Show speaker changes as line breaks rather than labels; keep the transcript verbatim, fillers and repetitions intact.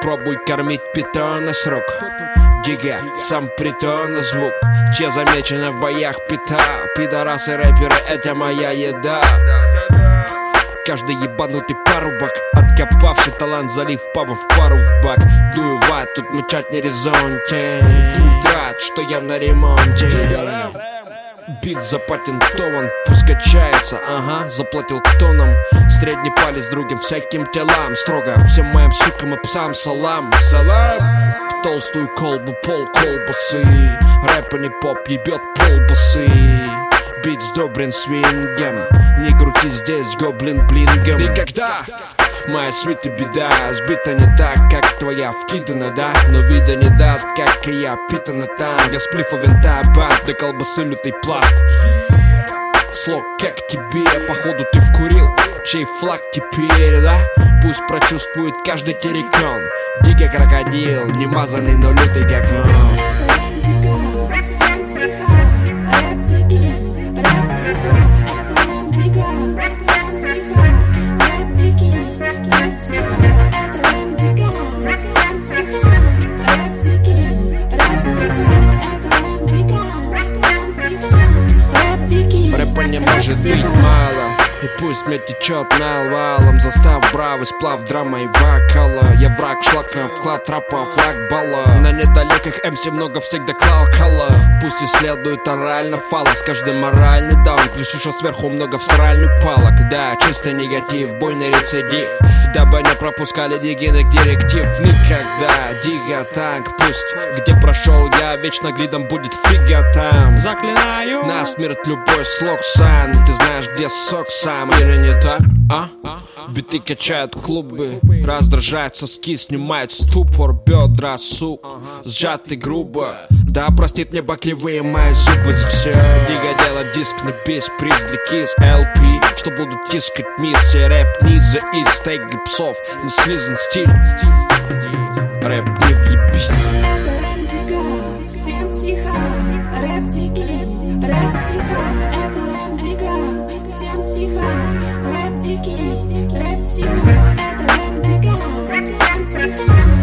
Попробуй кормить питона с рук. Дига, сам притон и звук. Че замечено в боях пита. Пидорасы, рэперы, это моя еда. Каждый ебанутый парубок, откопавший талант, залив пабов в пару в бак. Дую ват, тут мычать не резонте. Будь рад, что я на ремонте. Бит запатентован, пусть качается, ага, заплатил кто нам. Средний палец другим всяким телам. Строго всем моим сукам и псам салам. Салам. В толстую колбу пол колбасы. Рэпа не поп, ебет полбасы. Бит сдобрен свингом. Не крути здесь, гоблин блингом. И когда моя свита беда, сбита не так, как твоя вкидана, да? Но вида не даст, как и я, питана там. Я сплифа винта, бант, до колбасы лютый пласт. Слог как тебе, походу ты вкурил. Чей флаг теперь, да? Пусть прочувствует каждый террикон. Дига крокодил, не мазанный, но лютый как он. Рэпа не может быть мало. И пусть мне течет налвалом. Застав бравый сплав, драма и вокала. Я враг шлака, вклад трапа, флаг балла. На недалеких эм си много всегда клалкала. Пусть исследует орально фала. С каждым моральный даун. Плюс еще сверху много всральных палок. Да, чисто негатив, бойный рецидив. Дабы не пропускали дигинок директив. Никогда, дига танк. Пусть где прошел я, вечно гридом будет фига там. Заклинаю на смерть любой слог сан. Ты знаешь, где сок сам, или не так, а? Биты качают клубы, раздражают соски, снимают ступор, бедра, сук, сжаты грубо. Да простит мне баклевые мои зубы за все. Дига делает диск на бис, приз для кис, эл пи. Что будут тискать миссия, рэп низа и стейк для псов. Не слизан стиль, рэп не въебись.
Всем тихо, рэп дикий, рэп психо, это рэп дига. Всем тихо, рэп дикий, рэп психо, это рэп дига. Всем тихо.